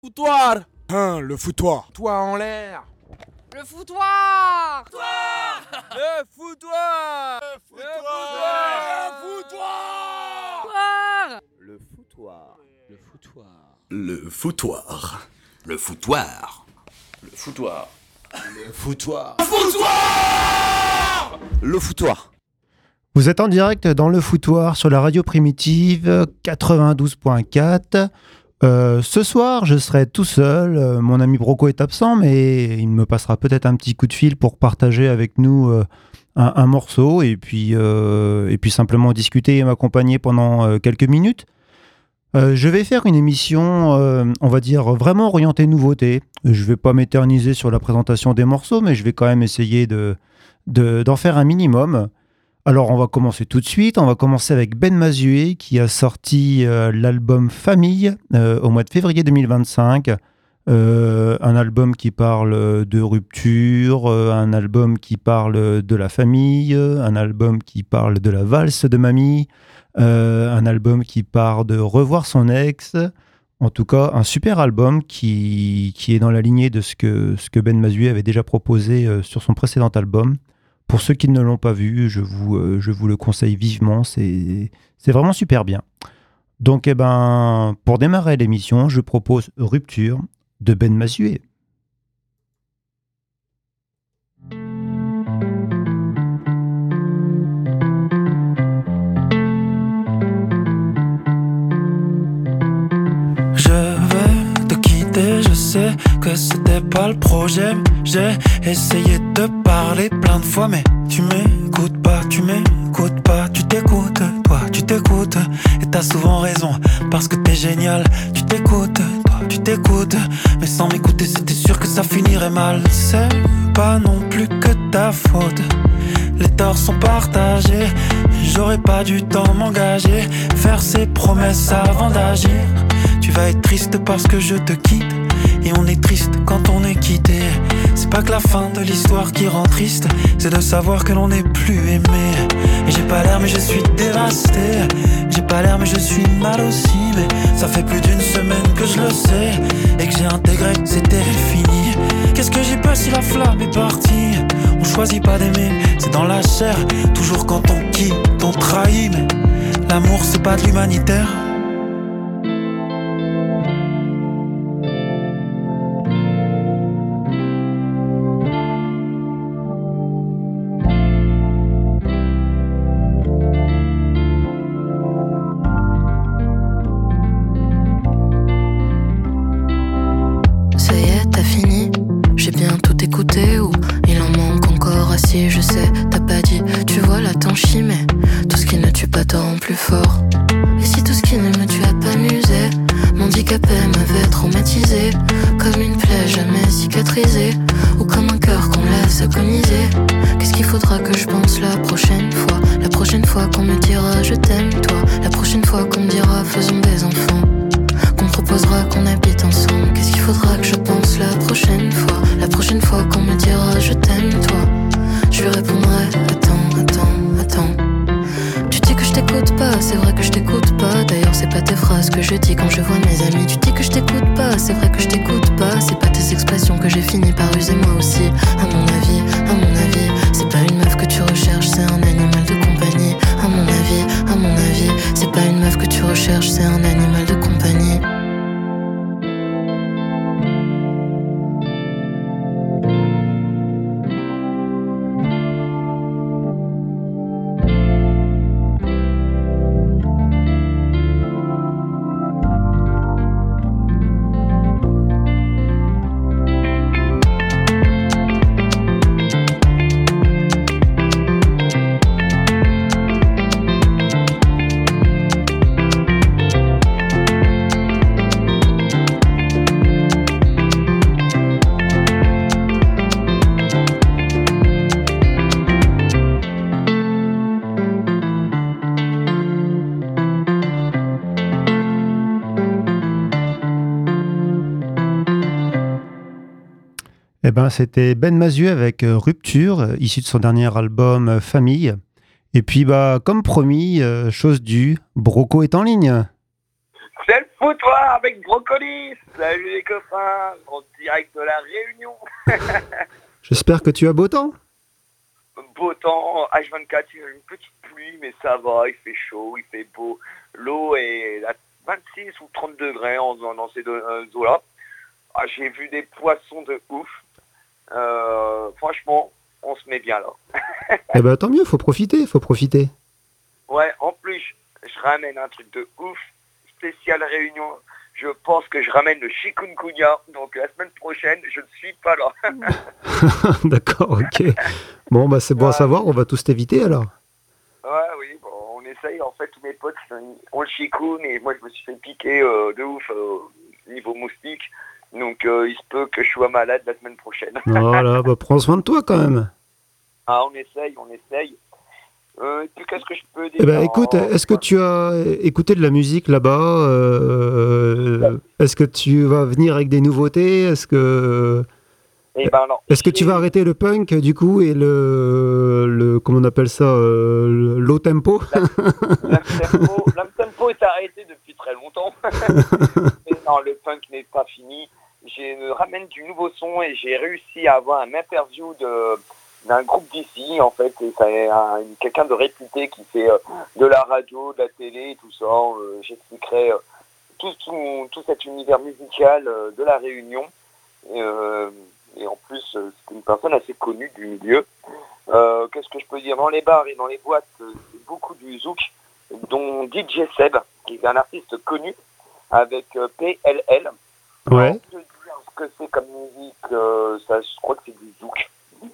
Foutoir. Le foutoir. Toi en l'air. Le foutoir. Le foutoir. Le Foutoir. Le foutoir. Le foutoir. Le foutoir. Le foutoir. Le foutoir. Le foutoir. Vous êtes en direct dans le foutoir sur la radio primitive 92.4. Ce soir, je serai tout seul. Mon ami Broco est absent, mais il me passera peut-être un petit coup de fil pour partager avec nous un morceau et puis simplement discuter et m'accompagner pendant quelques minutes. Je vais faire une émission, on va dire, vraiment orientée nouveauté. Je ne vais pas m'éterniser sur la présentation des morceaux, mais je vais quand même essayer d'en faire un minimum. Alors, on va commencer tout de suite. On va commencer avec Ben Mazué, qui a sorti l'album Famille au mois de février 2025. Un album qui parle de rupture, un album qui parle de la famille, un album qui parle de la valse de mamie, un album qui parle de revoir son ex. En tout cas, un super album qui est dans la lignée de ce que Ben Mazué avait déjà proposé sur son précédent album. Pour ceux qui ne l'ont pas vu, je vous le conseille vivement, c'est vraiment super bien. Donc, pour démarrer l'émission, je propose Rupture de Ben Mazué. Je sais que c'était pas le projet. J'ai essayé de parler plein de fois, mais tu m'écoutes pas, tu t'écoutes, toi tu t'écoutes. Et t'as souvent raison, parce que t'es génial. Tu t'écoutes, toi tu t'écoutes. Mais sans m'écouter c'était sûr que ça finirait mal. C'est pas non plus que ta faute. Les torts sont partagés. J'aurais pas dû tant m'engager, faire ces promesses avant d'agir. Tu vas être triste parce que je te quitte. Et on est triste quand on est quitté. C'est pas que la fin de l'histoire qui rend triste, c'est de savoir que l'on n'est plus aimé. Et j'ai pas l'air mais je suis dévasté. J'ai pas l'air mais je suis mal aussi. Mais ça fait plus d'une semaine que je le sais. Et que j'ai intégré que c'était fini. Qu'est-ce que j'ai peur si la flamme est partie? On choisit pas d'aimer, c'est dans la chair. Toujours quand on quitte, on trahit. Mais l'amour c'est pas de l'humanitaire. Je sais, t'as pas dit, tu vois la t'en chie, mais tout ce qui ne tue pas te rend plus fort. Et si tout ce qui ne me tue a pas amusé, m'handicapé m'avait traumatisé, comme une plaie jamais cicatrisée, ou comme un cœur qu'on laisse agoniser. Qu'est-ce qu'il faudra que je pense la prochaine fois? La prochaine fois qu'on me dira je t'aime toi, la prochaine fois qu'on me dira faisons des enfants, qu'on me proposera qu'on habite ensemble. Qu'est-ce qu'il faudra que je pense la prochaine fois? La prochaine fois qu'on me dira je t'aime toi, je lui répondrai attends. Tu dis que je t'écoute pas, c'est vrai que je t'écoute pas. D'ailleurs c'est pas tes phrases que je dis quand je vois mes amis. Tu dis que je t'écoute pas, c'est vrai que je t'écoute pas. C'est pas tes expressions que j'ai fini par user moi aussi. À mon avis, c'est pas une meuf que tu recherches, c'est un animal de compagnie. À mon avis, c'est pas une meuf que tu recherches, c'est un animal de compagnie. C'était Ben Mazué avec Rupture, issu de son dernier album Famille. Et puis, comme promis, chose due, Broco est en ligne. C'est le foutoir avec Brocoli. Salut les copains, en direct de la Réunion. J'espère que tu as beau temps. Beau temps, H24, il y a une petite pluie, mais ça va, il fait chaud, il fait beau. L'eau est à 26 ou 30 degrés dans ces deux eaux-là. Ah, j'ai vu des poissons de ouf. Franchement, on se met bien là. Eh ben tant mieux, faut profiter. Ouais, en plus, je ramène un truc de ouf, spécial Réunion. Je pense que je ramène le chikungunya, donc la semaine prochaine, je ne suis pas là. D'accord, ok. Bon, bah c'est bon à savoir, on va tous t'éviter alors. Ouais, oui, bon, on essaye. En fait, tous mes potes ont le chikun et moi, je me suis fait piquer de ouf niveau moustique. Donc, il se peut que je sois malade la semaine prochaine. Voilà, bah prends soin de toi quand même. Ah, on essaye. Et puis, qu'est-ce que je peux dire? Eh ben écoute, est-ce que tu as écouté de la musique là-bas Est-ce que tu vas venir avec des nouveautés? Est-ce que tu vas arrêter le punk du coup et le comment on appelle ça, low tempo? L'uptempo est arrêté depuis très longtemps. Mais non, le punk n'est pas fini. Je ramène du nouveau son et j'ai réussi à avoir un interview d'un groupe d'ici, en fait, et c'est quelqu'un de réputé qui fait de la radio, de la télé, tout ça. J'expliquerai tout cet univers musical de la Réunion. Et en plus, c'est une personne assez connue du milieu. Qu'est-ce que je peux dire? Dans les bars et dans les boîtes, c'est beaucoup du zouk, dont DJ Seb, qui est un artiste connu, avec PLL. Ouais. Alors, je peux dire ce que c'est comme musique, je crois que c'est du zouk.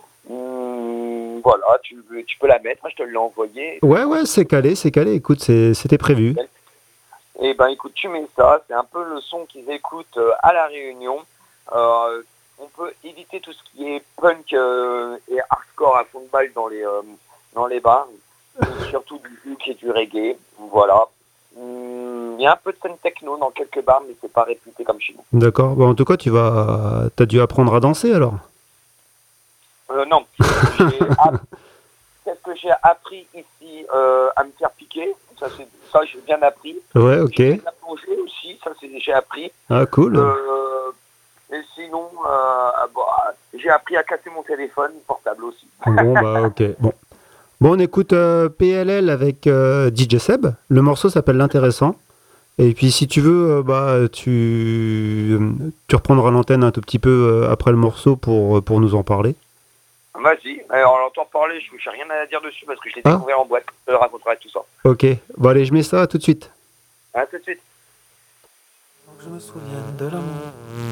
Voilà, tu peux la mettre, je te l'ai envoyé. Ouais, c'est calé, écoute, c'était prévu. Et ben écoute, tu mets ça, c'est un peu le son qu'ils écoutent à la Réunion. On peut éviter tout ce qui est punk et hardcore à fond de balle dans les bars, surtout du zouk et du reggae, voilà. Il y a un peu de scène techno dans quelques bars, mais c'est pas réputé comme chez nous. D'accord, bon, en tout cas, t'as dû apprendre à danser alors? Non. Qu'est-ce que j'ai appris ici à me faire piquer? Ça, j'ai bien appris. Ouais, ok. J'ai fait de la plongée aussi, ça, j'ai appris. Ah, cool. Et sinon, j'ai appris à casser mon téléphone portable aussi. Bon, bah, ok. Bon, on écoute PLL avec DJ Seb. Le morceau s'appelle L'Intéressant. Et puis, si tu veux, tu reprendras l'antenne un tout petit peu après le morceau pour nous en parler. Vas-y, alors on l'entend parler, je n'ai rien à dire dessus parce que je l'ai découvert en boîte, je te raconterai tout ça. Ok, bon allez, je mets ça, à tout de suite. À tout de suite. Je me souviens de l'amour.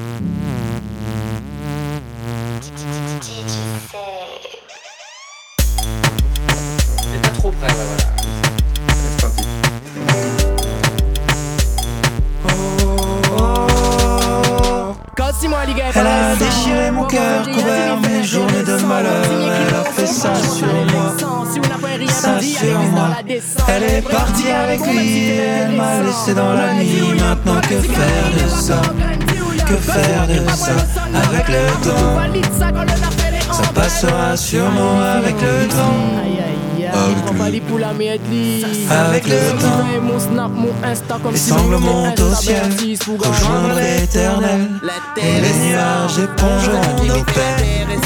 C'est pas trop près, voilà. C'est parti. Elle a déchiré mon cœur, couvert mes journées de malheur. Elle a fait ça sur moi, ça sur moi. Elle est partie avec lui, elle m'a laissé dans la nuit. Maintenant que faire de ça? Que faire de ça? Avec le temps, ça passera sûrement avec le temps. Avec le temps, les sanglots montent au ciel, rejoindre l'éternel. Et les nuages épongeront nos peines.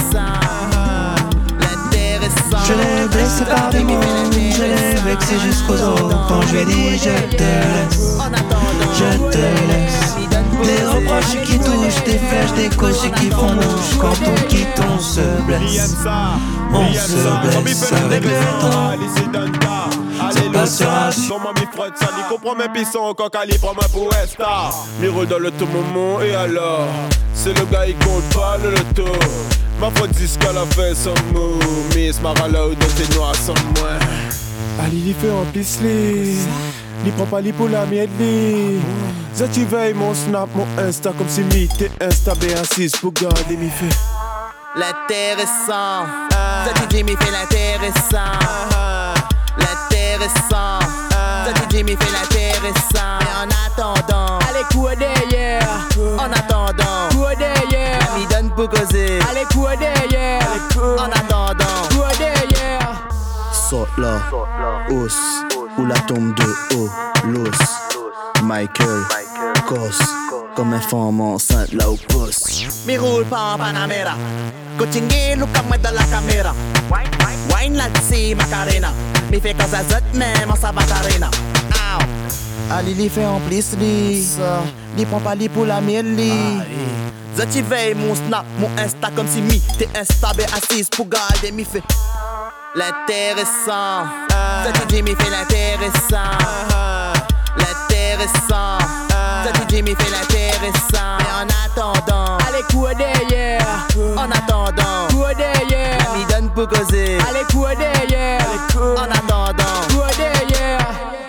Je l'ai blessé par des mots, je l'ai vexé jusqu'aux os. Quand je lui ai dit je te laisse, je te laisse. Des reproches qui touchent, des flèches, des cochers qui font mouche. Quand on quitte, on se blesse. On se blesse avec le temps. Ça passera. Comment m'y frotte ça, n'y comprend même pissons encore calibre moi pour Esta. M'y roule dans le tout moment et alors c'est le gars il compte pas le loto. Ma faute dit ce qu'elle a fait sans mot. Miss Marala ou dans tes noirs sans moi. Ali il fait en pisse-les. Il prend pas les pour la mienne. Tu veilles mon snap, mon Insta comme si mi t'es Insta B16 pour garder mi fait. L'intéressant, ça tu dis mi fait l'intéressant. L'intéressant, ça tu dis mi fait l'intéressant. Mais en attendant, allez quoi derrière. En attendant, quoi derrière. Mi donne pour causer. Allez quoi derrière. En attendant, quoi derrière. Saute là, os, ou la tombe de haut, l'os. Michael, précoce, comme un femme enceinte là au poste. Mi roule pas en Panamera, coaching look à moi dans la caméra. Wine là-dessus, Macarena, mi fait cause à zot même en Sabatarena. Ali li fait en plus li, li prend pas li pour la mienne li. Zot veille mon snap, mon insta comme si mi t'es instable assise pour garder mi fait l'intéressant. Zot dit mi fait l'intéressant. L'intéressant, ça tu dis, mais fais l'intéressant. Mais en attendant, allez courir derrière. En attendant, courir derrière. Mi donne pour causer. Allez courir derrière. En attendant, courir derrière.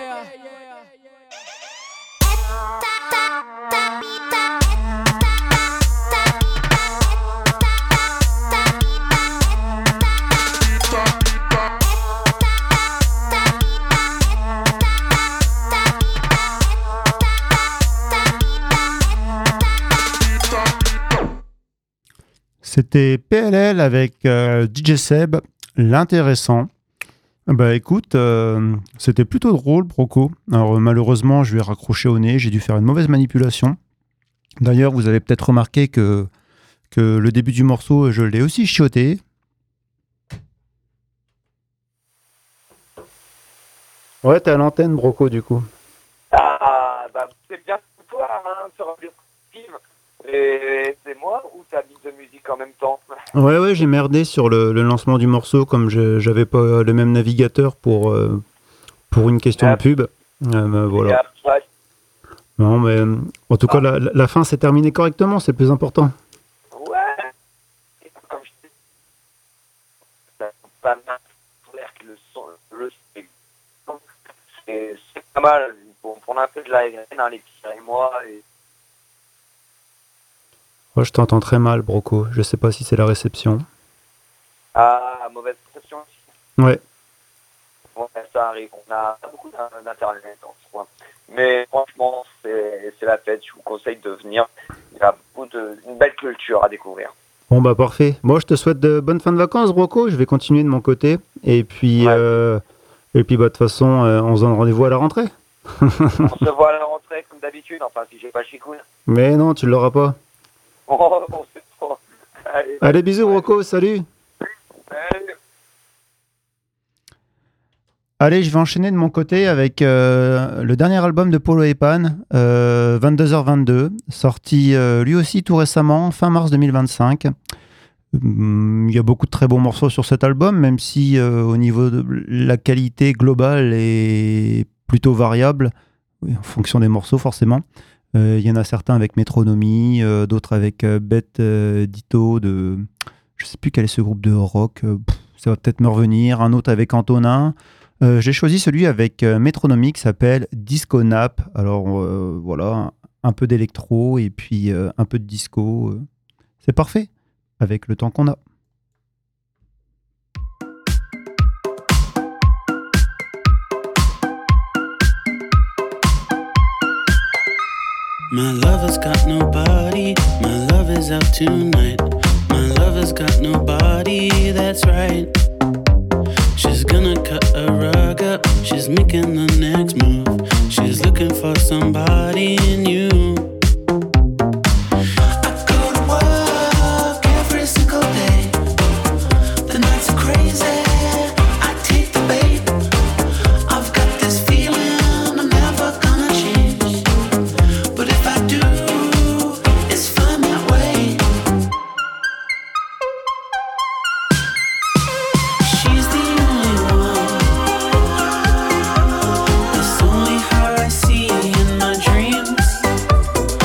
C'était PLL avec DJ Seb, l'intéressant. Bah écoute, c'était plutôt drôle, Broco. Alors malheureusement, je lui ai raccroché au nez, j'ai dû faire une mauvaise manipulation. D'ailleurs, vous avez peut-être remarqué que le début du morceau, je l'ai aussi chioté. Ouais, t'es à l'antenne, Broco, du coup. Ah, bah c'est bien pour toi, hein, sur Radio Primitive. Et c'est moi ou t'as mis de musique en même temps? Ouais, j'ai merdé sur le lancement du morceau, comme j'avais pas le même navigateur pour une question de pub. Voilà. Non, mais en tout cas, la fin s'est terminée correctement, c'est le plus important. Ouais. Comme je dis, c'est pas mal pour l'air que le son, c'est pas mal pour prendre un peu de l'aérien dans les petits mois et Ouais, je t'entends très mal, Broco. Je sais pas si c'est la réception. Ah, mauvaise réception. Ouais. Bon, ça arrive. On a beaucoup d'internet en ce coin. Mais franchement, c'est la fête. Je vous conseille de venir. Il y a une belle culture à découvrir. Bon, bah parfait. Moi, je te souhaite de bonnes fins de vacances, Broco. Je vais continuer de mon côté. Et puis, bah, de toute façon, on se donne rendez-vous à la rentrée. On se voit à la rentrée comme d'habitude. Enfin, si j'ai pas chicoune. Mais non, tu l'auras pas. On sait pas. Allez, bisous, Broco. Salut. Salut. Allez, je vais enchaîner de mon côté avec le dernier album de Polo et Pan, 22h22, sorti lui aussi tout récemment, fin mars 2025. Il y a beaucoup de très bons morceaux sur cet album, même si au niveau de la qualité globale est plutôt variable, en fonction des morceaux forcément. Il y en a certains avec Métronomie, d'autres avec Bête Ditto, de je sais plus quel est ce groupe de rock, ça va peut-être me revenir, un autre avec Antonin. J'ai choisi celui avec Métronomie qui s'appelle Disco Nap. Alors voilà, un peu d'électro et puis un peu de disco. C'est parfait avec le temps qu'on a. My lover's got nobody, my love is out tonight. My lover's got nobody, that's right. She's gonna cut a rug up, she's making the next move. She's looking for somebody new. I go to work every single day. The nights are crazy, I take the bait. I've got this feeling I'm never gonna change. But if I do, it's fine that way. She's the only one. It's only her I see in my dreams.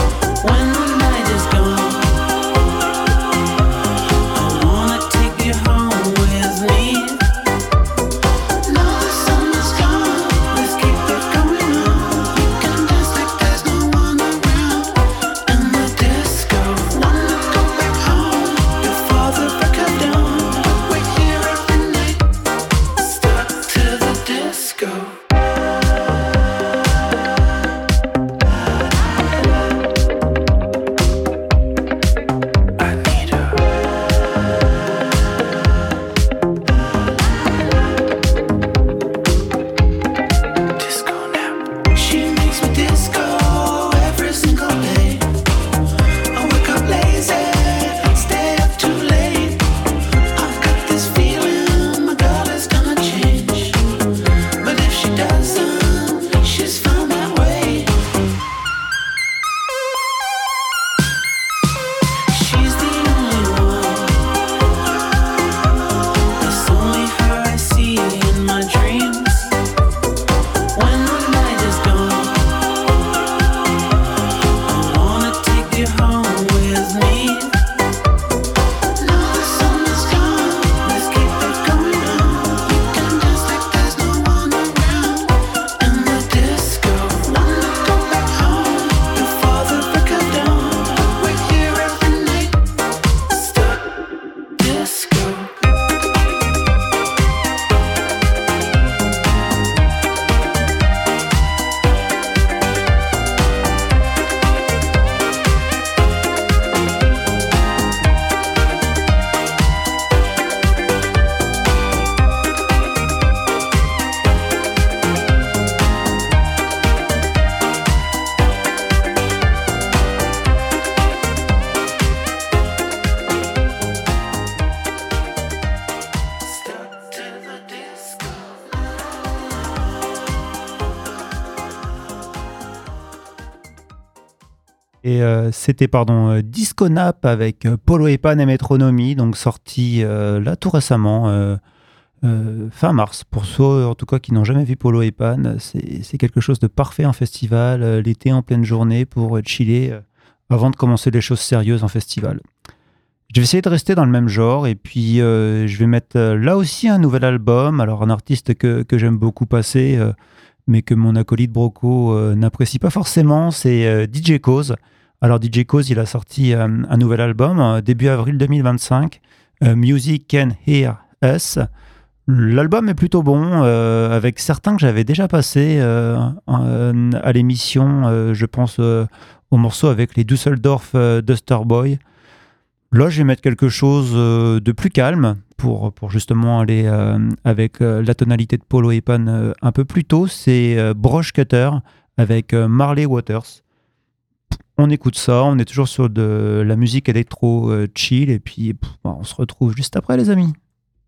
Et c'était Disco Nap avec Polo et Pan et Metronomy, donc sorti là tout récemment, fin mars. Pour ceux en tout cas qui n'ont jamais vu Polo et Pan, c'est quelque chose de parfait en festival, l'été en pleine journée pour chiller avant de commencer les choses sérieuses en festival. Je vais essayer de rester dans le même genre et puis je vais mettre là aussi un nouvel album, alors un artiste que j'aime beaucoup passer, mais que mon acolyte Broco n'apprécie pas forcément, c'est DJ Cause. Alors DJ Cause, il a sorti un nouvel album début avril 2025, Music Can Hear Us. L'album est plutôt bon, avec certains que j'avais déjà passés à l'émission, je pense au morceau avec les Düsseldorf Duster Boy. Là, je vais mettre quelque chose de plus calme pour justement aller avec la tonalité de Polo et Pan un peu plus tôt. C'est Brush Cutter avec Marley Waters. On écoute ça, on est toujours sur de la musique électro chill et puis on se retrouve juste après les amis.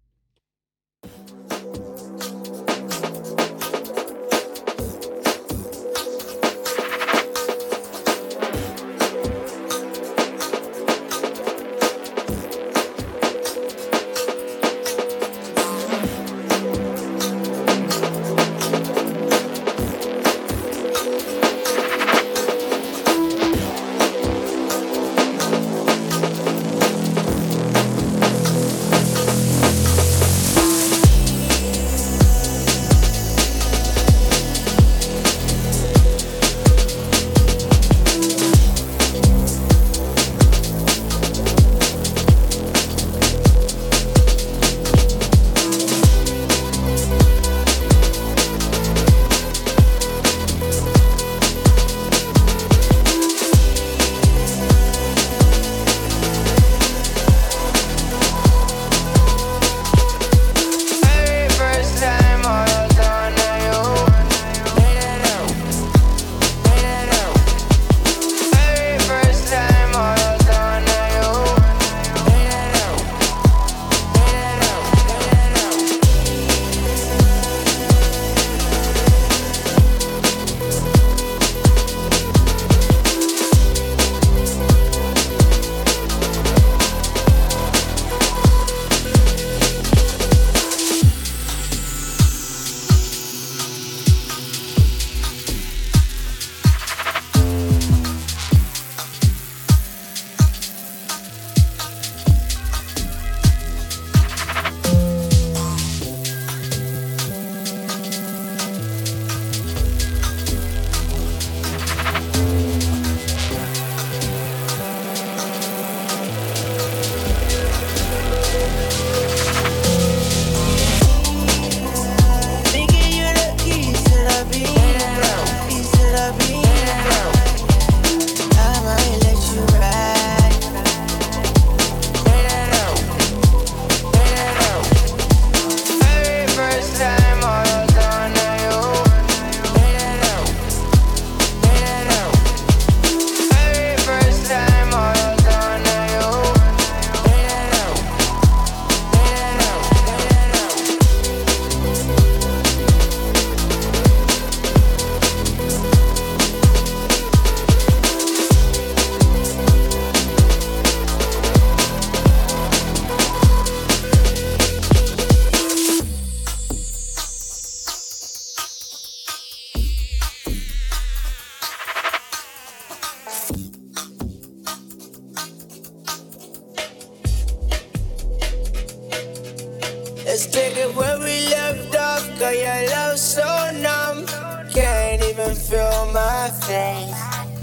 Let's take it where we left off, girl, your love so numb. Can't even feel my face.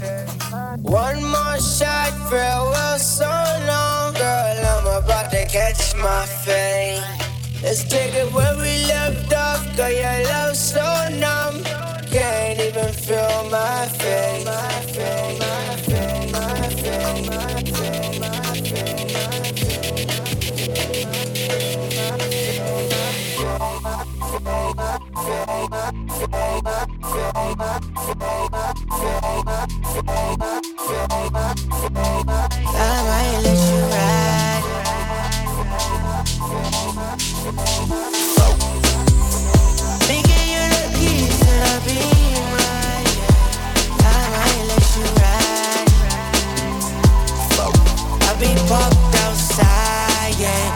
One more shot, farewell so long. Girl, I'm about to catch my fate. Let's take it where we left off, girl, your love so numb. Can't even feel my face. My face, my face, my face, my face, my face, my I might let you ride. Making you the keys to the beam, right? I might let you ride. I'll be parked outside, yeah.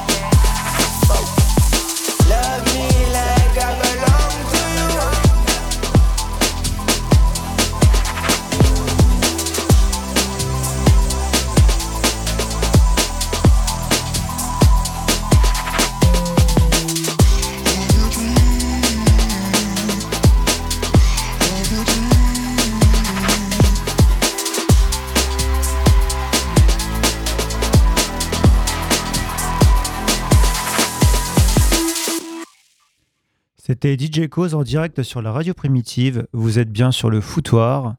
Love me like I belong to you. C'était DJ Cause en direct sur la radio primitive. Vous êtes bien sur le foutoir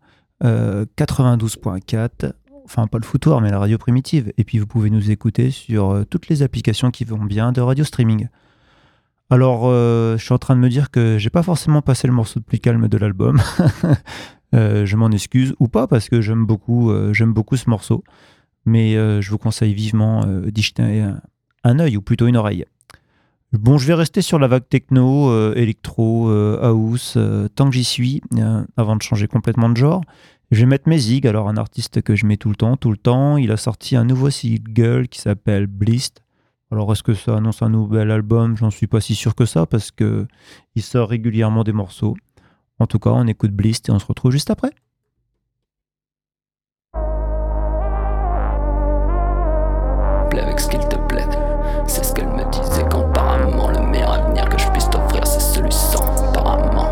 92.4. Enfin, pas le foutoir, mais la radio primitive. Et puis, vous pouvez nous écouter sur toutes les applications qui vont bien de radio streaming. Alors, je suis en train de me dire que j'ai pas forcément passé le morceau le plus calme de l'album. Je m'en excuse, ou pas, parce que j'aime beaucoup ce morceau. Mais je vous conseille vivement d'y jeter un œil, ou plutôt une oreille. Bon, je vais rester sur la vague techno, électro, house, tant que j'y suis, avant de changer complètement de genre. Je vais mettre Mesig, alors un artiste que je mets tout le temps. Il a sorti un nouveau single qui s'appelle Blist. Alors, est-ce que ça annonce un nouvel album ? J'en suis pas si sûr que ça, parce que il sort régulièrement des morceaux. En tout cas, on écoute Blist et on se retrouve juste après. Plaît avec ce qu'il te plaît, c'est ce qu'elle me disait qu'apparemment le meilleur avenir que je puisse t'offrir c'est celui sans. Apparemment.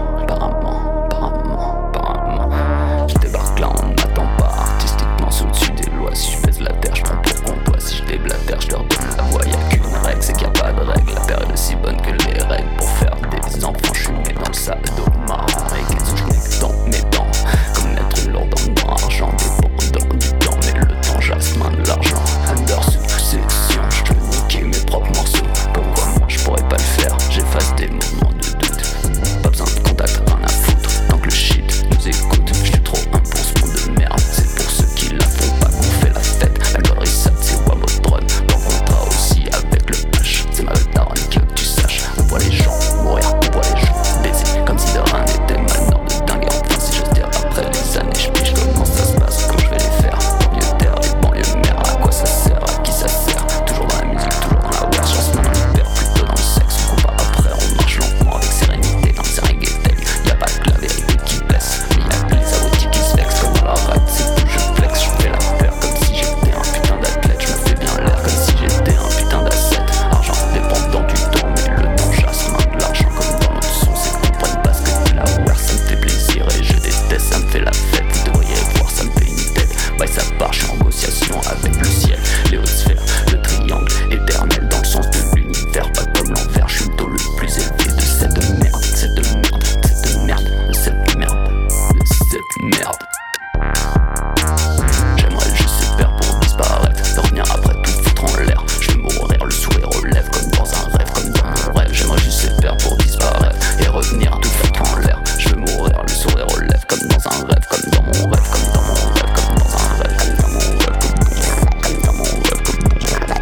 Je débarque là, on n'attend pas, artistiquement sous dessus des lois. Si je fais la terre, je prends pour comptoir. Si je déblatère, je leur donne la voix. Y'a qu'une règle, c'est qu'il n'y a pas de règle. La période est si bonne que les règles pour faire des enfants. Je suis né dans le sado marrant et qu'est-ce que je n'ai dans mes dents. Comme être lourd dans l'argent, dépendant du temps, mais le temps jasmin de l'argent. Under sous possession, je te niquer mes propres morceaux. Comme quoi moi je pourrais pas le faire, j'efface des moments de doute. Pas besoin de contact, rien à foutre. Tant que le shit nous écoute, je suis trop un pour ce monde de merde. C'est pour ceux qui la font pas qu'on fait la fête. La galerie ça c'est Wabotron. Ton contrat aussi avec le H. C'est ma daronne qui veut que tu saches. On voit les gens mourir, on voit les gens baiser. Comme si de rien n'était malheur de dingue. Et enfin si j'ose dire après les années, je piche comment ça se passe quand je vais les faire. Banlieue terre, les banlieues mères, à quoi ça sert, à qui ça sert. Toujours dans la musique, toujours dans la wesh. En ce moment on perd plutôt dans le sexe. On combat après, on marche lentement avec sérénité. Dans ces reggae, y'a pas que la vérité qui blesse, mais y'a que les abrutis qui se vexent. Comme dans la rade, c'est où je flex. Je fais la peur comme si j'étais un putain d'athlète. Je me fais bien l'air comme si j'étais un putain d'asset. Argent dépendant du temps, mais le temps jasmin de l'argent. Comme dans notre son, c'est qu'on comprenne pas ce que tu la voir. Ça me fait plaisir et je déteste, ça me fait la fête. Vous devriez voir, ça me fait une tête. Bye, ça part, je suis en négociation avec le ciel. Les hautes sphères, le triangle éternel dans le sens de l'univers. Pas comme l'envers, je suis le taux le plus élevé de cette merde. J'aimerais juste se perdre pour disparaître, de revenir après tout foutre en l'air. Je vais mourir, le sourire aux lèvres, comme dans un rêve, comme dans mon rêve. J'aimerais juste se perdre pour disparaître et revenir tout foutre en l'air. Je vais mourir, le sourire aux lèvres, comme dans un rêve, comme dans mon rêve, comme dans mon rêve, comme dans un rêve, comme dans mon rêve, comme dans mon rêve, comme dans mon rêve.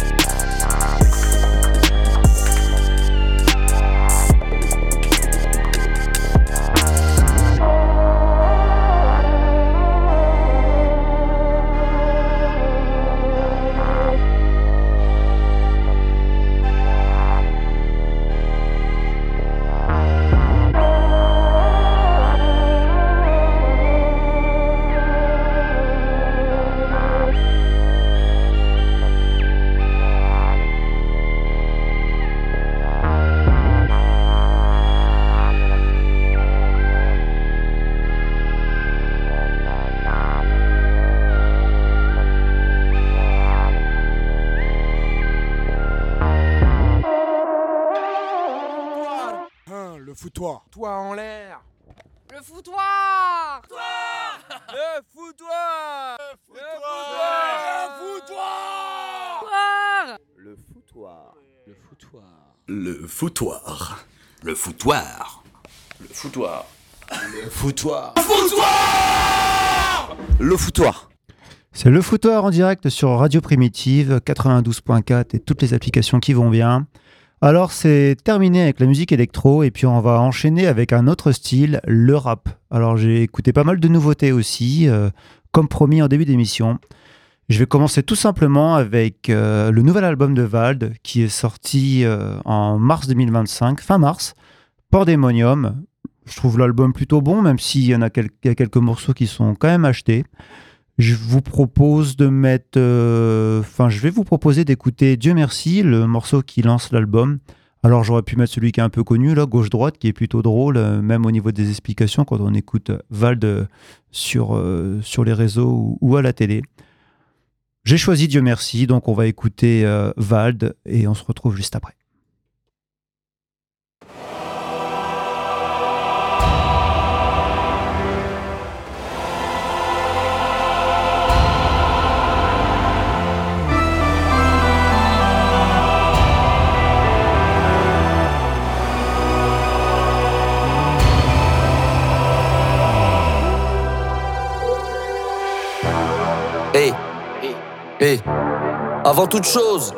Le foutoir. Toi en l'air. Le foutoir. Le foutoir. Le Foutoir. Le foutoir. Le foutoir. Le foutoir. Le foutoir. Le foutoir. Le foutoir. C'est le foutoir en direct sur Radio Primitive 92.4 et toutes les applications qui vont bien. Alors c'est terminé avec la musique électro et puis on va enchaîner avec un autre style, le rap. Alors j'ai écouté pas mal de nouveautés aussi, comme promis en début d'émission. Je vais commencer tout simplement avec le nouvel album de Vald qui est sorti en mars 2025, fin mars, Pandemonium. Je trouve l'album plutôt bon, même s'il y a quelques morceaux qui sont quand même achetés. Je vous propose de mettre... je vais vous proposer d'écouter Dieu merci, le morceau qui lance l'album. Alors j'aurais pu mettre celui qui est un peu connu, là, gauche-droite, qui est plutôt drôle, même au niveau des explications quand on écoute Vald sur les réseaux ou à la télé. J'ai choisi Dieu merci, donc on va écouter Vald et on se retrouve juste après. Hey, avant toute chose,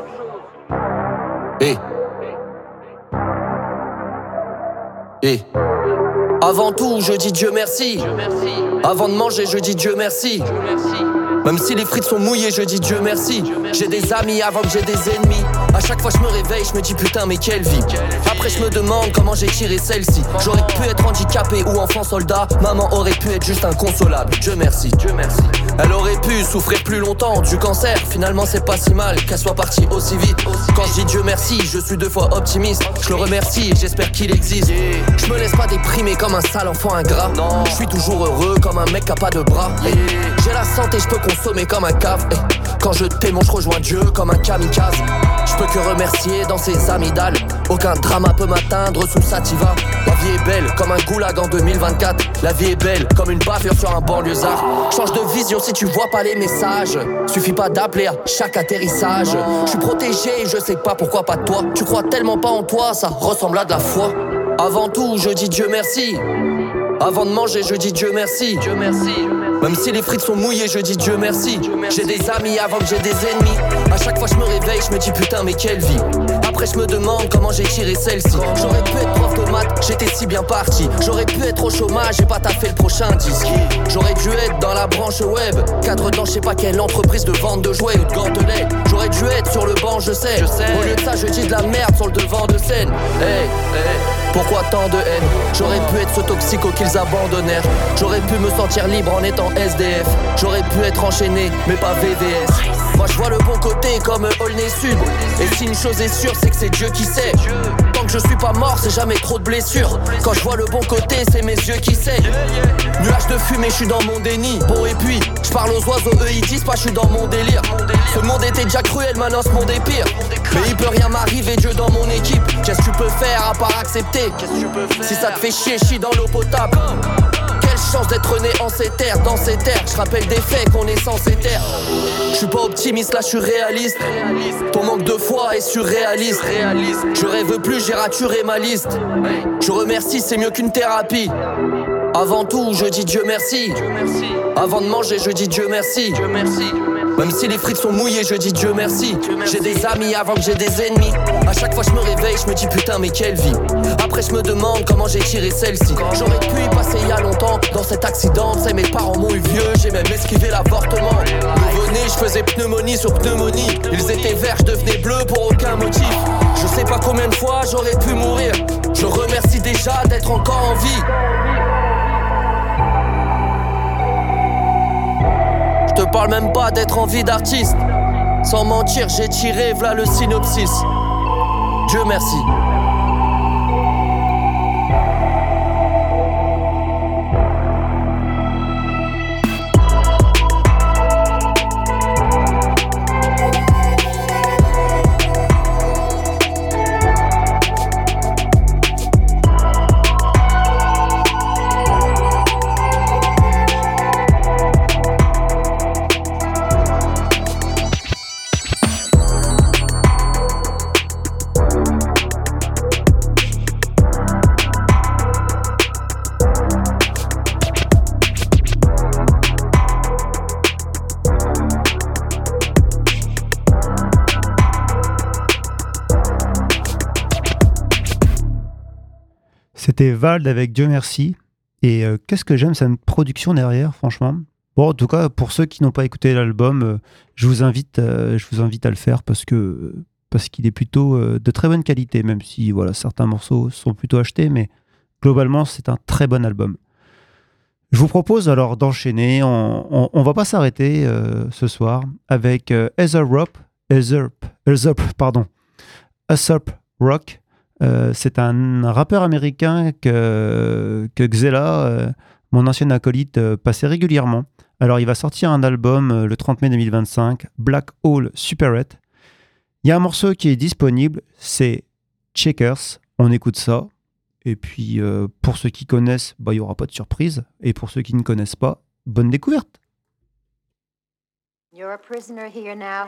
avant tout, je dis Dieu merci. Avant de manger, je dis Dieu merci. Même si les frites sont mouillées, je dis Dieu merci. J'ai des amis avant que j'ai des ennemis. À chaque fois je me réveille, je me dis putain mais quelle vie. Après je me demande comment j'ai tiré celle-ci. J'aurais pu être handicapé ou enfant soldat. Maman aurait pu être juste inconsolable. Dieu merci, Dieu merci. Elle aurait pu souffrir plus longtemps du cancer. Finalement c'est pas si mal qu'elle soit partie aussi vite. Quand je dis Dieu merci, je suis 2 fois optimiste. Je le remercie et j'espère qu'il existe. Je me laisse pas déprimer comme un sale enfant ingrat. Je suis toujours heureux comme un mec qui a pas de bras. J'ai la santé, je peux consommer comme un cave. Quand je t'aime, je rejoins Dieu comme un kamikaze. Je peux que remercier dans ses amygdales. Aucun drama peut m'atteindre sous Sativa. La vie est belle comme un goulag en 2024. La vie est belle comme une bavure sur un banlieusard. Change de vision si tu vois pas les messages. Suffit pas d'appeler à chaque atterrissage. Je suis protégé, je sais pas pourquoi pas toi. Tu crois tellement pas en toi, ça ressemble à de la foi. Avant tout, je dis Dieu merci. Avant de manger, je dis Dieu merci. Dieu merci. Même si les frites sont mouillées, je dis Dieu merci. J'ai des amis avant que j'ai des ennemis. À chaque fois je me réveille, je me dis putain mais quelle vie. Après je me demande comment j'ai tiré celle-ci. J'aurais pu être prof de maths, j'étais si bien parti. J'aurais pu être au chômage, j'ai pas taffé le prochain disque. J'aurais dû être dans la branche web, cadre dans je sais pas quelle entreprise de vente de jouets ou de gantelets. J'aurais dû être sur le banc, je sais. Au lieu de ça je dis de la merde sur le devant de scène. Pourquoi tant de haine? J'aurais pu être ce toxico qu'ils abandonnèrent. J'aurais pu me sentir libre en étant SDF. J'aurais pu être enchaîné, mais pas VVS. Moi je vois le bon côté comme Aulnay Sud. Et si une chose est sûre, c'est que c'est Dieu qui sait. Tant que je suis pas mort, c'est jamais trop de blessures. Quand je vois le bon côté, c'est mes yeux qui saignent. Nuage de fumée, je suis dans mon déni. Bon et puis, je parle aux oiseaux, eux ils disent pas, je suis dans mon délire. Ce monde était déjà cruel, maintenant ce monde est pire. Mais il peut rien m'arriver, Dieu dans mon équipe. Qu'est-ce que tu peux faire à part accepter? Si ça te fait chier, chie dans l'eau potable. Quelle chance d'être né en ces terres, dans ces terres. Je rappelle des faits qu'on est censé taire. Je suis pas optimiste, là je suis réaliste. Ton manque de foi est surréaliste. Je rêve plus, j'ai raturé ma liste. Je remercie, c'est mieux qu'une thérapie. Avant tout, je dis Dieu merci. Avant de manger, je dis Dieu merci. Même si les frites sont mouillées, je dis Dieu merci. J'ai des amis avant que j'ai des ennemis. À chaque fois je me réveille, je me dis putain mais quelle vie. Après je me demande comment j'ai tiré celle-ci. J'aurais pu y passer il y a longtemps. Dans cet accident, c'est mes parents m'ont eu vieux. J'ai même esquivé l'avortement. Nouveau-né, je faisais pneumonie sur pneumonie. Ils étaient verts, je devenais bleu pour aucun motif. Je sais pas combien de fois j'aurais pu mourir. Je remercie déjà d'être encore en vie. Je te parle même pas d'être en vie d'artiste. Sans mentir, j'ai tiré, v'là le synopsis. Dieu merci. C'était Vald avec Dieu merci. Et qu'est-ce que j'aime cette production derrière, franchement. Bon, en tout cas, pour ceux qui n'ont pas écouté l'album, je vous invite à le faire parce qu'il est plutôt de très bonne qualité, même si voilà, certains morceaux sont plutôt achetés, mais globalement, c'est un très bon album. Je vous propose alors d'enchaîner. On va pas s'arrêter ce soir avec Aesop Rock. C'est un rappeur américain que Xela, mon ancien acolyte, passait régulièrement. Alors, il va sortir un album le 30 mai 2025, Black Hole Superette. Il y a un morceau qui est disponible, c'est Checkers. On écoute ça. Et puis, pour ceux qui connaissent, il n'y aura pas de surprise. Et pour ceux qui ne connaissent pas, bonne découverte. You're a prisoner here now.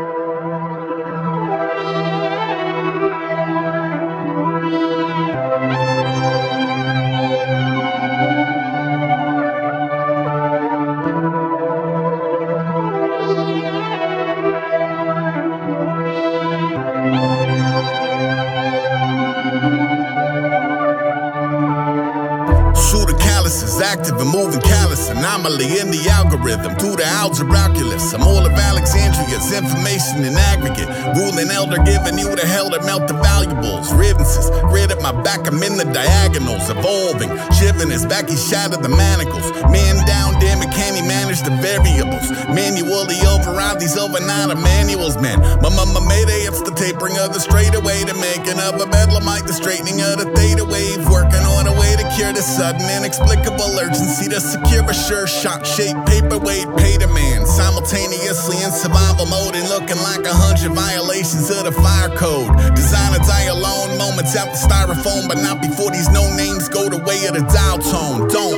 Active and moving callous anomaly in the algorithm through the algebraiculus. I'm all of Alexandria's information in aggregate. Ruling elder giving you the hell to melt the valuables. Ribbances, grid at my back, I'm in the diagonals. Evolving, shivering as back he shattered the manacles. Man down, damn it, can he manage the variables? Manually override these overnight manuals, man. My mama mayday, it's the tapering of the straightaway, the making of a bedlamite, the straightening of the theta wave. Working on a way to cure the sudden inexplicable urgency to secure a sure shot shape paperweight pay demand simultaneously in survival mode and looking like 100 violations of the fire code. Design a die alone moments out the styrofoam, but not before these no names go the way of the dial tone. Don't.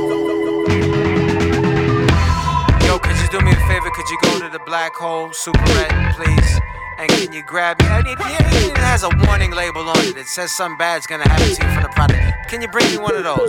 Yo, could you do me a favor? Could you go to the Black Hole Superette, please? And can you grab me? It has a warning label on it. It says something bad's gonna happen to you from the product. Can you bring me one of those?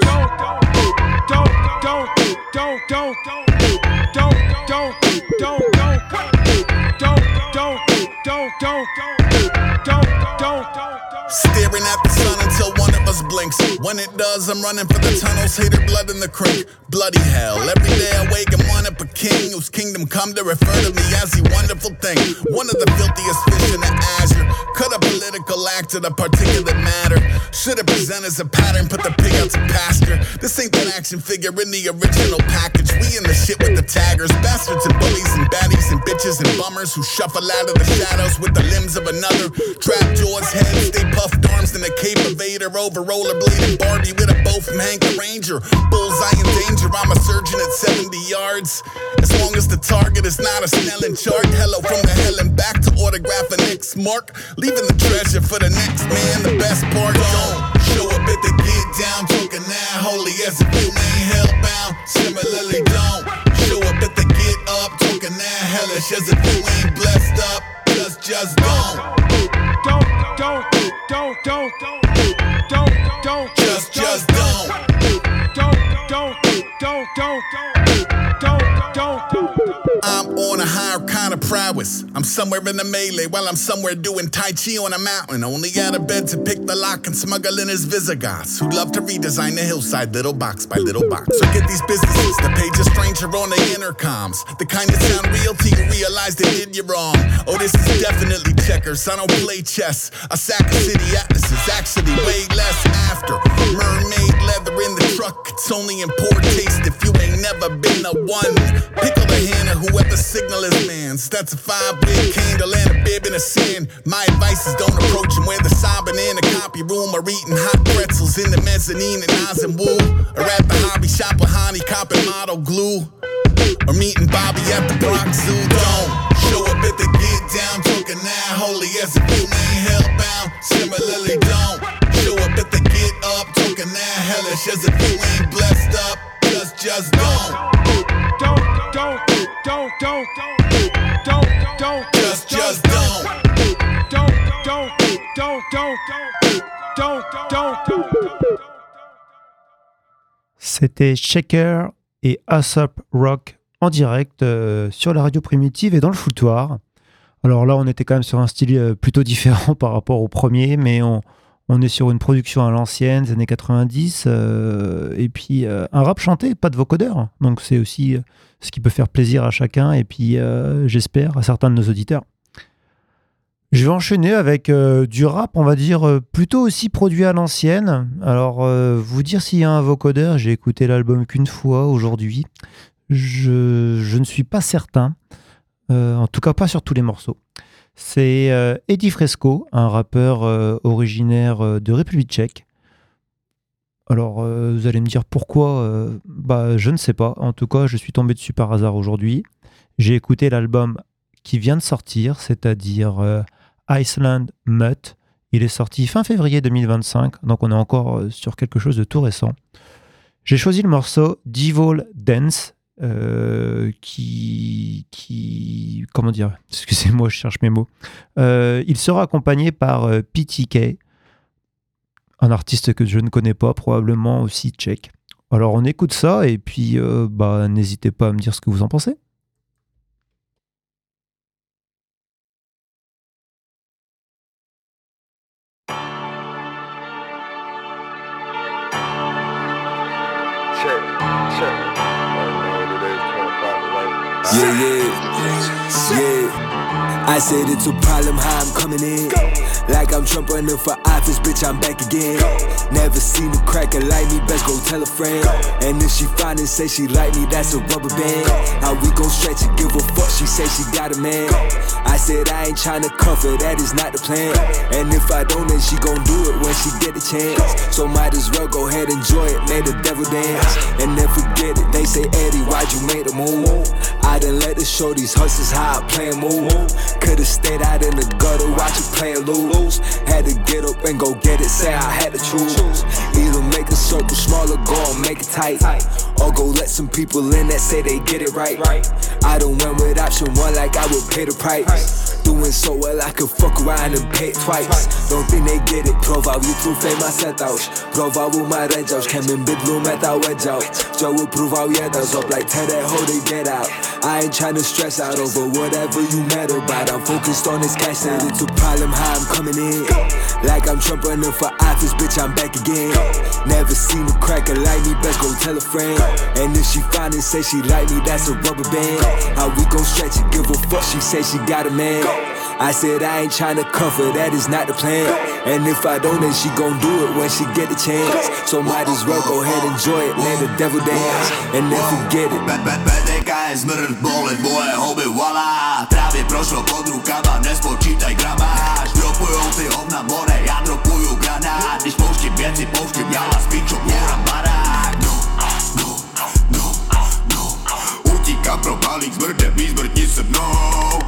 Staring at the sun until one of us blinks. When it does, I'm running for the tunnels, hater blood in the creek. Bloody hell, every day I wake and one up a king whose kingdom come to refer to me as the wonderful thing. One of the filthiest fish in the azure. Cut a political act to the particulate matter. Should have presented as a pattern, put the pig out to pasture. This ain't that action figure in the original package. We in the shit with the taggers, bastards and bullies and baddies and bitches and bummers who shuffle out of the shadows with the limbs of another. Trap jaws, heads, they puffed arms in a cape of Vader over rollerblading Barbie with a bow from Hank the Ranger. Bullseye in danger, I'm a surgeon at 70 yards. As long as the target is not a Snellen chart. Hello from the hell and back to autograph an X mark. Leaving the treasure for the next man, the best part. Don't show up at the get down, talking that holy as if you ain't hellbound. Similarly, don't show up at the get up, talking that hellish as if you ain't blessed up. Just don't. Just don't. I'm on a higher kind of prowess. I'm somewhere in the melee while I'm somewhere doing Tai Chi on a mountain. Only out of bed to pick the lock and smuggle in his Visigoths who love to redesign the hillside little box by little box. So get these businesses to page a stranger on the intercoms. The kind that sound real till you realize they did you wrong. Oh, this is definitely checkers. I don't play chess. A sack of city atlas is actually way less after. Mermaid leather in the truck. It's only in poor taste if you ain't never been a one. Pickle the hand of whoever signal is man's. That's a 5-wick candle and a bib in the sand. My advice is don't approach him where the sobbing in the copy room or eating hot pretzels in the mezzanine at Oz and Woo. Or at the hobby shop with Honey copping model glue. Or meeting Bobby at the Bronx Zoo. Don't show up at the get down, talking that holy as if you ain't hellbound. Similarly, don't show up at the get up, talking that hellish as if you ain't blessed up. Just don't. Just don't. C'était Shaker et Aesop Rock en direct sur la radio primitive et dans le foutoir. Alors là, on était quand même sur un style plutôt différent par rapport au premier, mais on On est sur une production à l'ancienne, des années 90, et puis un rap chanté, pas de vocodeur. Donc c'est aussi ce qui peut faire plaisir à chacun, et puis j'espère à certains de nos auditeurs. Je vais enchaîner avec du rap, on va dire, plutôt aussi produit à l'ancienne. Alors, vous dire s'il y a un vocodeur, j'ai écouté l'album qu'une fois aujourd'hui. Je ne suis pas certain, en tout cas pas sur tous les morceaux. C'est Eddie Fresco, un rappeur originaire de République tchèque. Alors, vous allez me dire pourquoi, je ne sais pas. En tout cas, je suis tombé dessus par hasard aujourd'hui. J'ai écouté l'album qui vient de sortir, c'est-à-dire Iceland Mutt. Il est sorti fin février 2025, donc on est encore sur quelque chose de tout récent. J'ai choisi le morceau Devil Dance, comment dire, excusez-moi, je cherche mes mots. Il sera accompagné par PTK, un artiste que je ne connais pas, probablement aussi tchèque. Alors on écoute ça et puis n'hésitez pas à me dire ce que vous en pensez. Yeah. I said it's a problem how I'm coming in. Like I'm Trump running for office, bitch, I'm back again. Never seen a cracker like me, best go tell a friend. And if she find and say she like me, that's a rubber band. How we gon' stretch it, give a fuck, she say she got a man. I said I ain't tryna cuff her, that is not the plan. And if I don't, then she gon' do it when she get the chance. So might as well go ahead, enjoy it, make the devil dance. And then forget it, they say, Eddie, why'd you make the move? I done let it show these hustlers how I play a move. Could've stayed out in the gutter, watch it play and lose. Had to get up and go get it, say I had to choose. Either make a circle smaller, go and make it tight, or go let some people in that say they get it right. I done went with option one like I would pay the price. Doing so well I could fuck around and pay it twice. Don't think they get it, proval YouTube fame I set out. Proval my red house, came in big room at our wedge out. Joe will prove out, yeah, that's up like tell that hoe they get out. I ain't tryna stress out over whatever you mad about. I'm focused on this cash, said it's a problem how I'm coming in. Like I'm Trump running for office, bitch, I'm back again. Never seen a cracker like me, best go tell a friend. And if she find and say she like me, that's a rubber band. How we gon' stretch it, give a fuck, she say she got a man. I said I ain't tryna cuff her, that is not the plan. And if I don't, then she gon' do it when she get the chance. So might as well go ahead, enjoy it, let the devil dance. And then forget it. BTK je smrd, bolet moje hobby, voila. Právě prošlo pod rukama, nespočítaj gramáž. Dropujú ty hovna more, ja dropujú granát. Když pouštím věci, pouštím jala, s pičom můram barák. Utíkám pro balík, zmrdem, výzmrdni se mnou.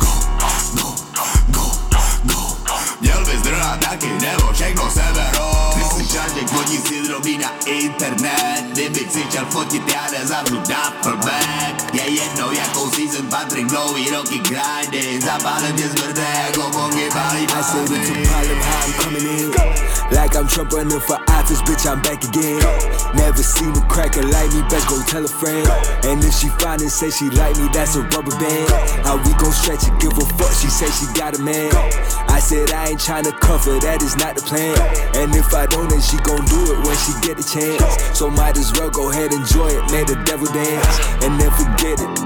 Měl bys drhat taky, nebo všechno seberou. Slyšel, že vodí si drobí na internet. Kdybych si chtěl fotit, já nezavřu duffelbag. Je jedno, jakou season patří dlouhý roky grindy. Zapálem tě zmrde, jako bongy balí. I said it's a problem how I'm coming in. Like I'm Trump running for office, bitch, I'm back again. Never seen a cracker like me, best go tell a friend. And if she find and say she like me, that's a rubber band. How we gon' stretch it, give a fuck, she say she got a man. I said I ain't tryna cuff her, that is not the plan. And if I don't, then she gon' do it when she get the chance. So might as well go ahead, enjoy it, make the devil dance. And then forget it.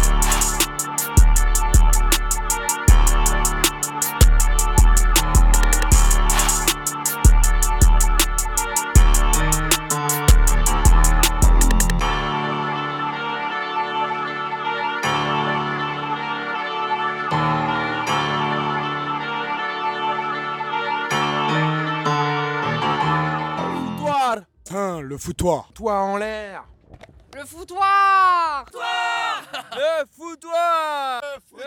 Le foutoir. Toi en l'air. Le foutoir. Le foutoir. Le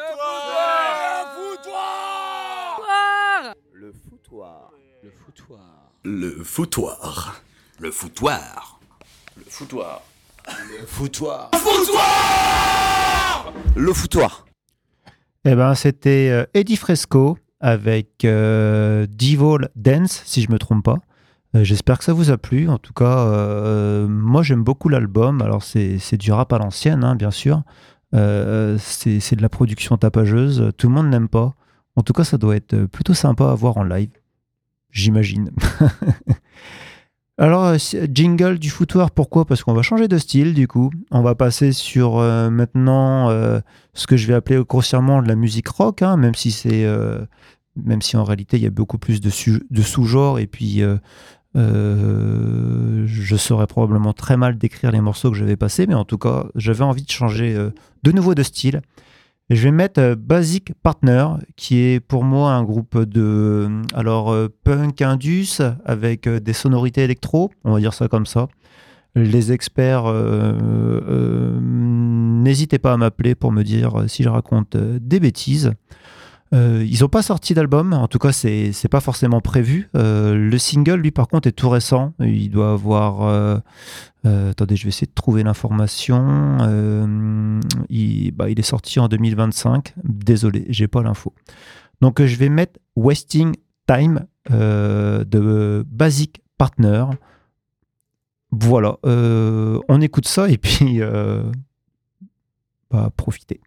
foutoir. Le foutoir. Le foutoir. Le foutoir. Le foutoir. Le foutoir. Le foutoir. Le foutoir. Le foutoir. Eh ben, c'était Eddie Fresco avec Devil Dance, si je me trompe pas. J'espère que ça vous a plu. En tout cas, moi j'aime beaucoup l'album. Alors c'est du rap à l'ancienne, hein, bien sûr. C'est de la production tapageuse. Tout le monde n'aime pas. En tout cas, ça doit être plutôt sympa à voir en live. j'imagine. Alors, jingle du foutoir, pourquoi ? Parce qu'on va changer de style, du coup. On va passer sur maintenant ce que je vais appeler grossièrement de la musique rock, hein, même si en réalité il y a beaucoup plus de sous-genres, et puis je saurais probablement très mal décrire les morceaux que j'avais passés, mais en tout cas, j'avais envie de changer de nouveau de style. Et je vais mettre Basic Partner, qui est pour moi un groupe de punk indus avec des sonorités électro, on va dire ça comme ça. Les experts, n'hésitez pas à m'appeler pour me dire si je raconte des bêtises. Ils n'ont pas sorti d'album, en tout cas c'est pas forcément prévu. Le single, lui par contre, est tout récent. Il doit avoir... attendez, je vais essayer de trouver l'information. Il est sorti en 2025. Désolé, j'ai pas l'info. Donc je vais mettre Wasting Time de Basic Partner. Voilà, on écoute ça et puis profitez.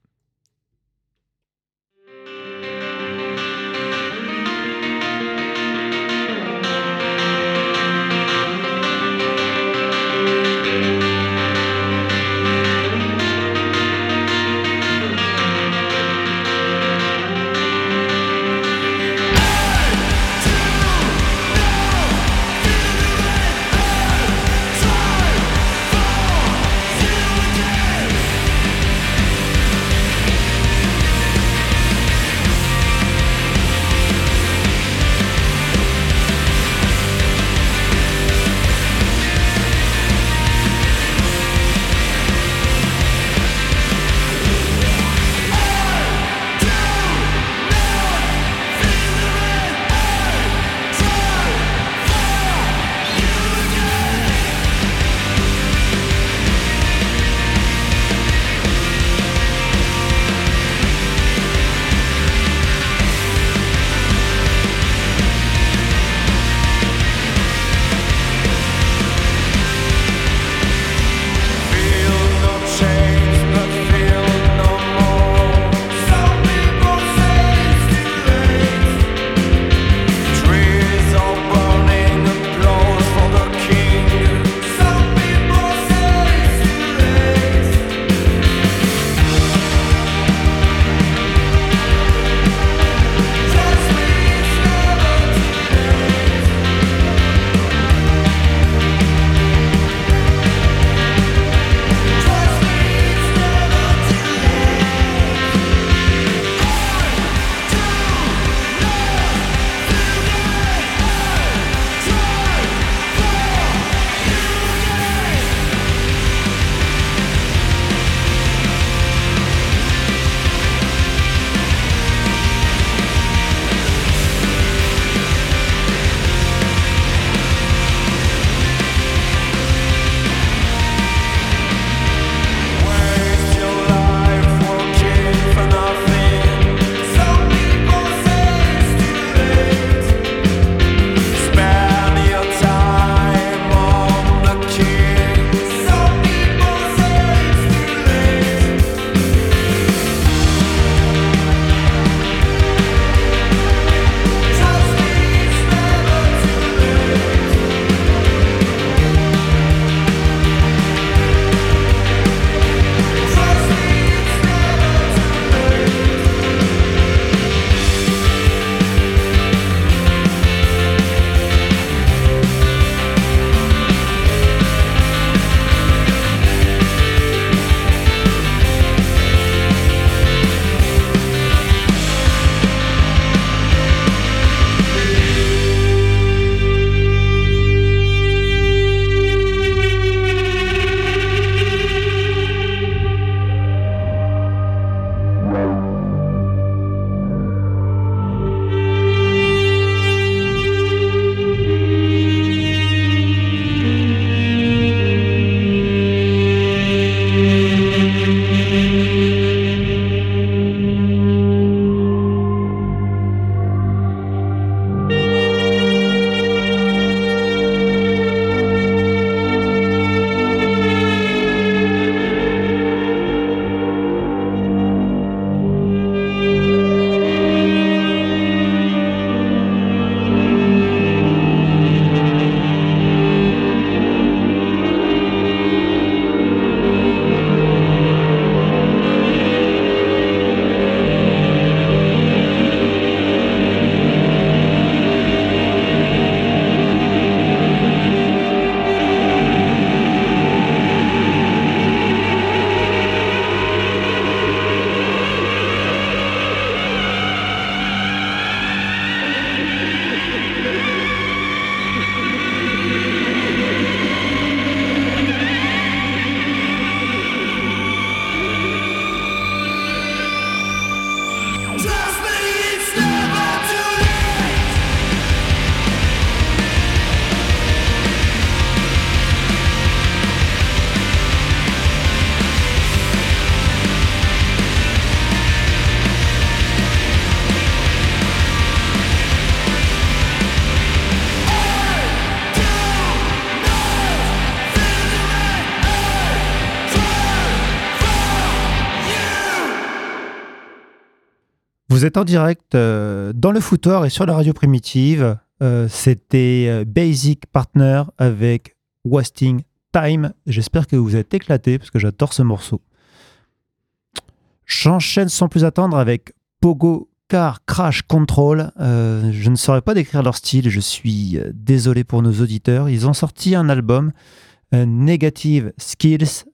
Vous êtes en direct dans le foutoir et sur la radio primitive. C'était Basic Partner avec Wasting Time. J'espère que vous êtes éclatés parce que j'adore ce morceau. J'enchaîne sans plus attendre avec Pogo Car Crash Control. Je ne saurais pas décrire leur style, je suis désolé pour nos auditeurs. Ils ont sorti un album, Negative Skills,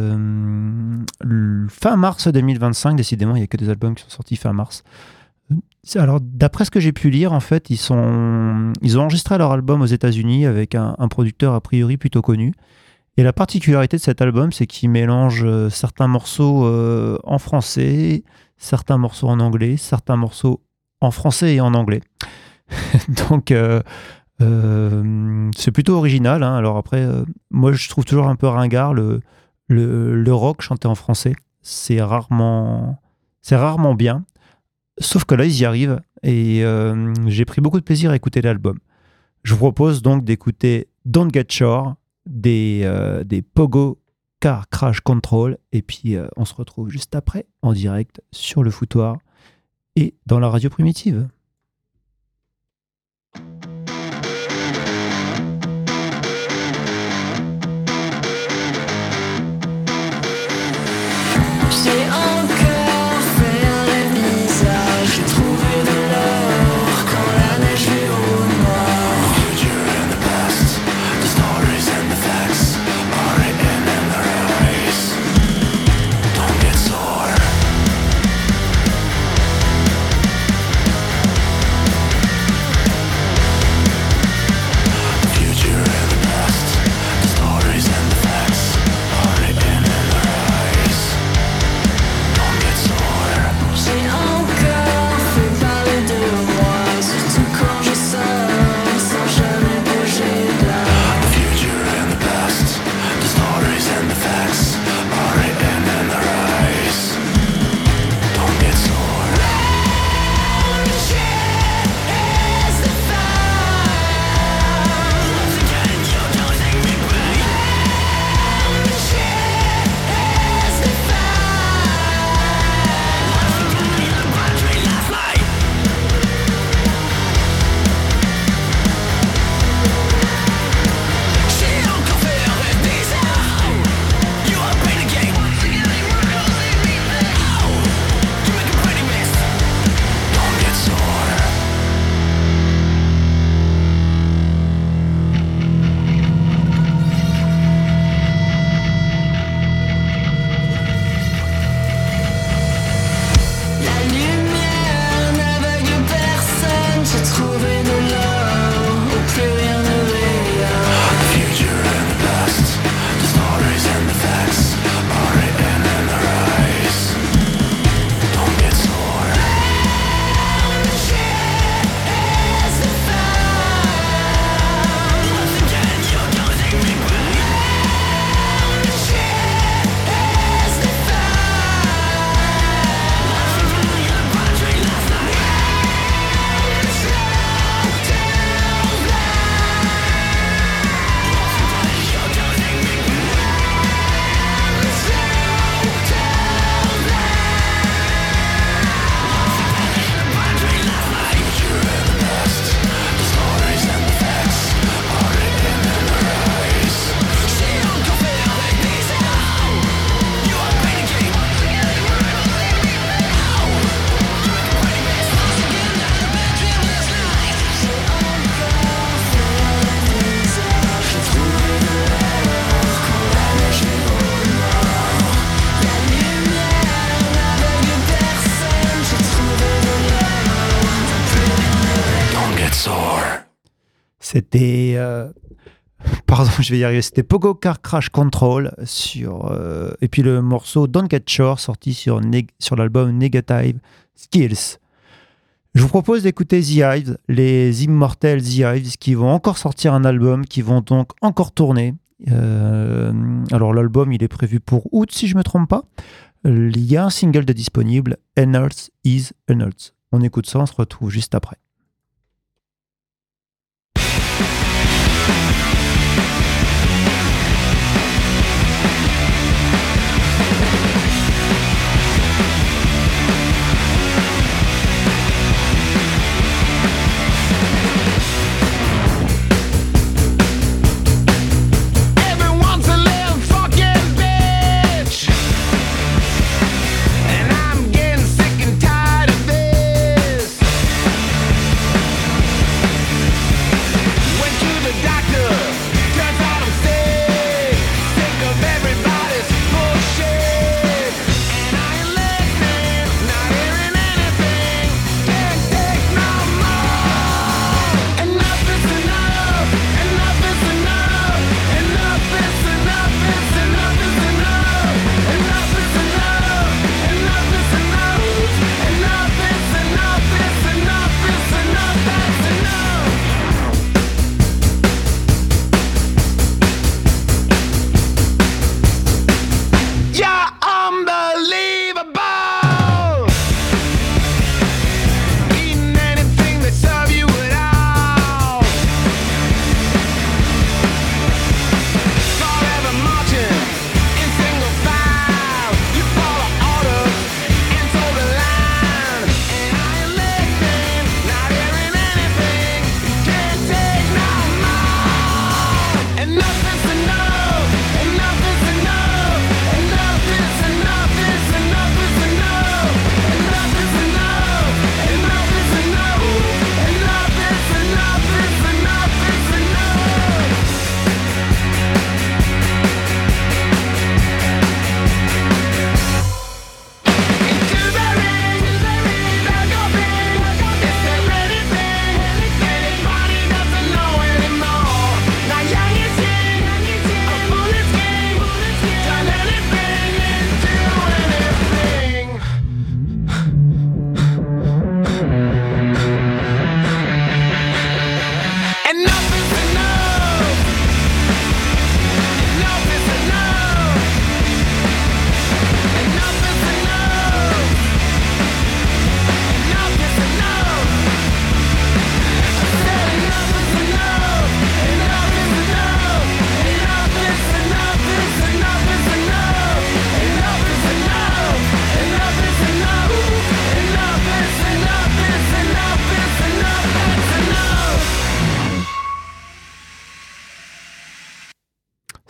fin mars 2025. Décidément, il n'y a que des albums qui sont sortis fin mars. Alors, d'après ce que j'ai pu lire, en fait, ils ont enregistré leur album aux États-Unis avec un producteur a priori plutôt connu. Et la particularité de cet album, c'est qu'il mélange certains morceaux en français, certains morceaux en anglais, certains morceaux en français et en anglais. Donc, c'est plutôt original. Hein. Alors après, moi, je trouve toujours un peu ringard le rock chanté en français. C'est rarement bien. Sauf que là, ils y arrivent et j'ai pris beaucoup de plaisir à écouter l'album. Je vous propose donc d'écouter Don't Get Sure des Pogo Car Crash Control et puis on se retrouve juste après en direct sur le foutoir et dans la radio primitive. C'était... Pardon, je vais y arriver. C'était Pogo Car Crash Control et puis le morceau Don't Get Sure sorti sur l'album Negative Skills. Je vous propose d'écouter The Hives, les immortels The Hives, qui vont encore sortir un album, qui vont donc encore tourner. Alors l'album, il est prévu pour août, si je ne me trompe pas. Il y a un single de disponible, An Earth is an Earth. On écoute ça, on se retrouve juste après.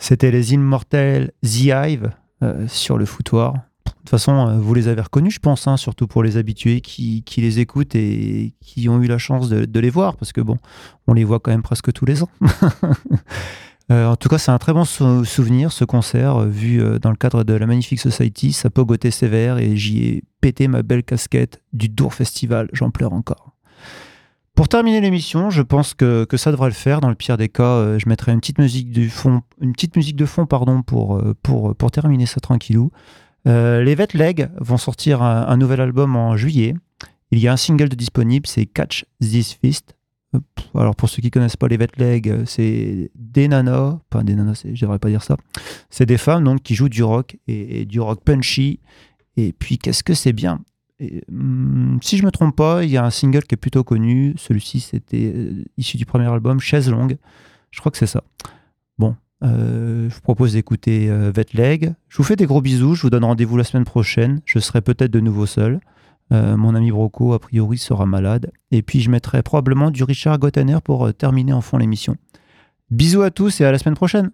C'était les Immortels The Hive sur le foutoir. De toute façon, vous les avez reconnus, je pense, hein, surtout pour les habitués qui les écoutent et qui ont eu la chance de les voir, parce que bon, on les voit quand même presque tous les ans. En tout cas, c'est un très bon souvenir, ce concert, vu dans le cadre de la Magnifique Society. Ça pogotait sévère et j'y ai pété ma belle casquette du Dour Festival. J'en pleure encore. Pour terminer l'émission, je pense que ça devrait le faire. Dans le pire des cas, je mettrai une petite musique de fond, pour terminer ça tranquillou. Les Wet Leg vont sortir un nouvel album en juillet. Il y a un single de disponible, c'est Catch This Fist. Alors pour ceux qui connaissent pas les Wet Leg, c'est des nanas, je devrais pas dire ça. C'est des femmes donc qui jouent du rock et du rock punchy. Et puis qu'est-ce que c'est bien. Si je me trompe pas, il y a un single qui est plutôt connu. Celui-ci c'était issu du premier album, Chaise Longue. Je crois que c'est ça. Bon, je vous propose d'écouter Wet Leg. Je vous fais des gros bisous. Je vous donne rendez-vous la semaine prochaine. Je serai peut-être de nouveau seul. Mon ami Broco, a priori, sera malade. Et puis, je mettrai probablement du Richard Gottener pour terminer en fond l'émission. Bisous à tous et à la semaine prochaine.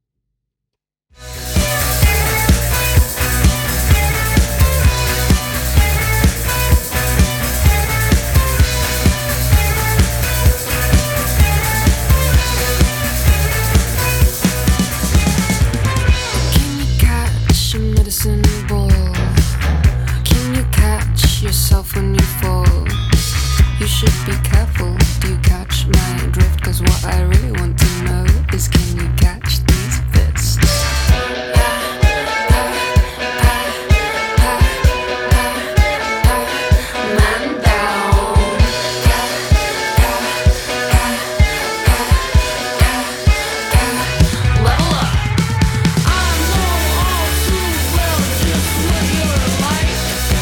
Yourself when you fall, you should be careful. Do you catch my drift? 'Cause what I really want to know is, can you catch these fists? Man down. Level up. I know all too well just what you're like.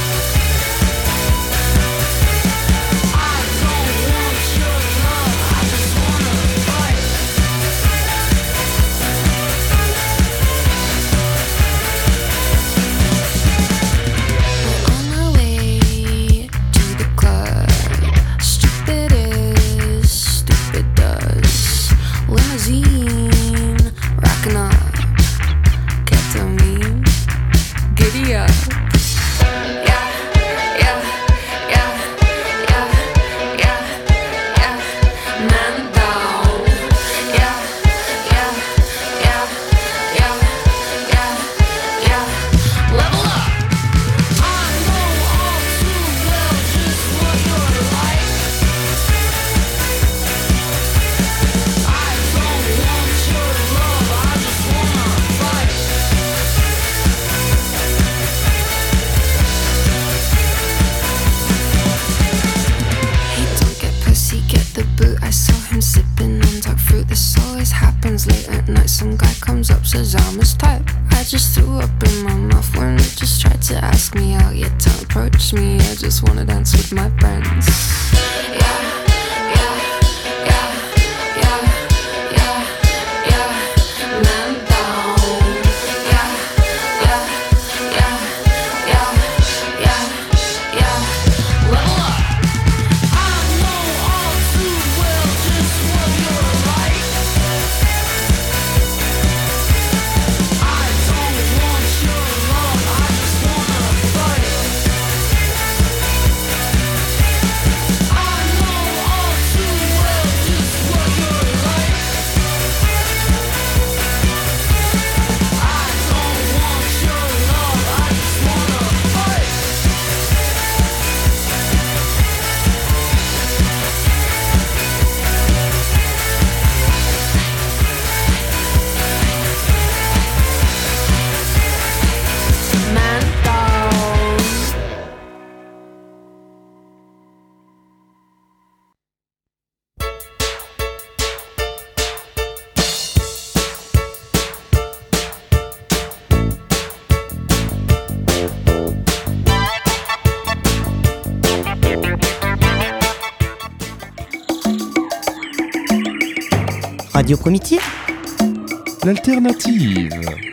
Some guy comes up, says I'm his type. I just threw up in my mouth when he just tried to ask me out. Yet don't approach me, I just wanna dance with my friends. Man down. Level up. I know all too well just what you're like. Radio Primitive, l'alternative.